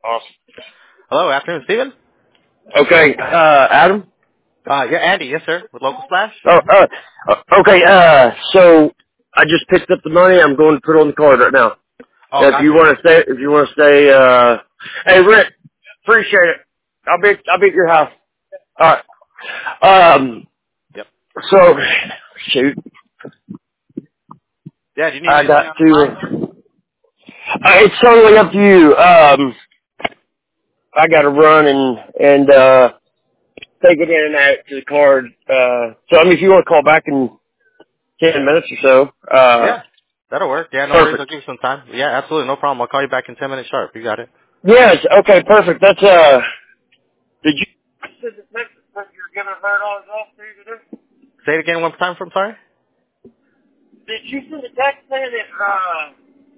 Awesome. Hello, afternoon, Steven. Okay, Adam? Yeah, Andy, yes, sir, with Local Splash. Okay, so I just picked up the money. I'm going to put it on the card right now. Oh, If you gotcha. want to stay, hey, Rick, appreciate it. I'll be at your house. All right. Yep. So, shoot, Yeah, do you need I me to stay got on the line, sir? to, it's totally up to you. I got to run and take it in and out to the card. So, I mean, if you want to call back in 10 minutes or so, Yeah, that'll work. Yeah, no worries. I'll perfect. give you some time. Yeah, absolutely, no problem. I'll call you back in 10 minutes sharp. You got it. Yes, okay, perfect. That's, did you send the text that you're giving $100 off to you today? Say it again one more time. I'm sorry. Did you send the text saying that,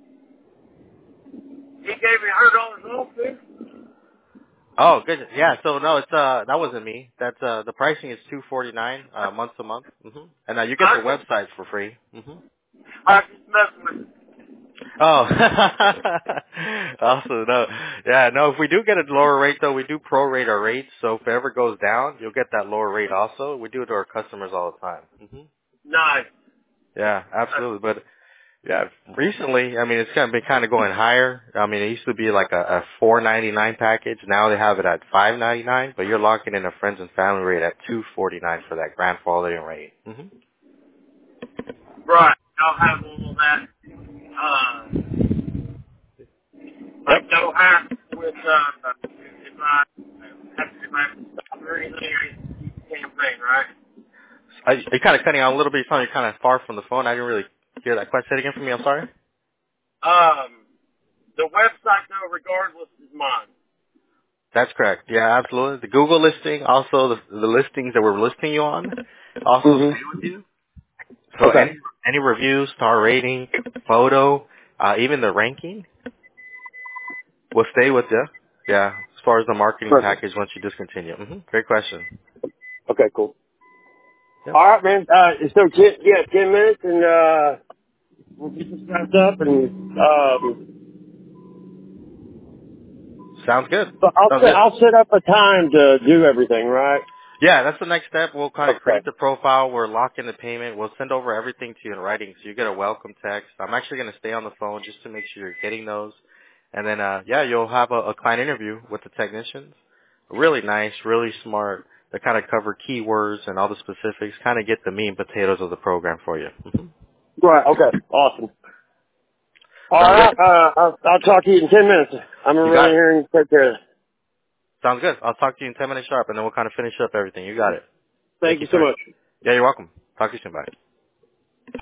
he gave me $100 off to you? Oh, good. Yeah. So no, it's that wasn't me. That's the pricing is $249 month to month. And you get the websites for free. I just messing with you. Oh, awesome. No, yeah, no. If we do get a lower rate, though, we do prorate our rates. So if it ever goes down, you'll get that lower rate also. We do it to our customers all the time. Nice. Yeah, absolutely. But yeah, recently, I mean, it's been kind of going higher. I mean, it used to be like a $4.99 package. Now they have it at $5.99, but you're locking in a friends and family rate at $2.49 for that grandfathering rate. Right. I'll have all of that. Like Yep. no hack with, if I have to stop or anything, I campaign, right? You're kind of cutting out a little bit. You sound you're kind of far from the phone. I didn't really hear that question. Say it again for me. I'm sorry. The website, though, regardless, is mine. That's correct. Yeah, absolutely. The Google listing, also the listings that we're listing you on, also stay with you. So Okay. any reviews, star rating, photo, even the ranking will stay with you. Yeah, as far as the marketing Perfect. package once you discontinue. Great question. Okay, cool. Yep. All right, man. So 10 minutes, and we'll get this wrapped up, and Sounds good. so Sounds good. I'll set up a time to do everything, right? Yeah, that's the next step. We'll kind of Okay. create the profile. We're locking the payment. We'll send over everything to you in writing, so you get a welcome text. I'm actually going to stay on the phone just to make sure you're getting those. And then, yeah, you'll have a client interview with the technicians. Really nice, really smart. They kind of cover keywords and all the specifics, kind of get the meat and potatoes of the program for you. Right. Okay. Awesome. All Sound right. good? I'll talk to you in 10 minutes. I'm gonna You run in got it. here and take care of it. Sounds good. I'll talk to you in 10 minutes sharp, and then we'll kind of finish up everything. You got it. Thank Thank you, you so sir. much. Yeah, you're welcome. Talk to you soon. Bye.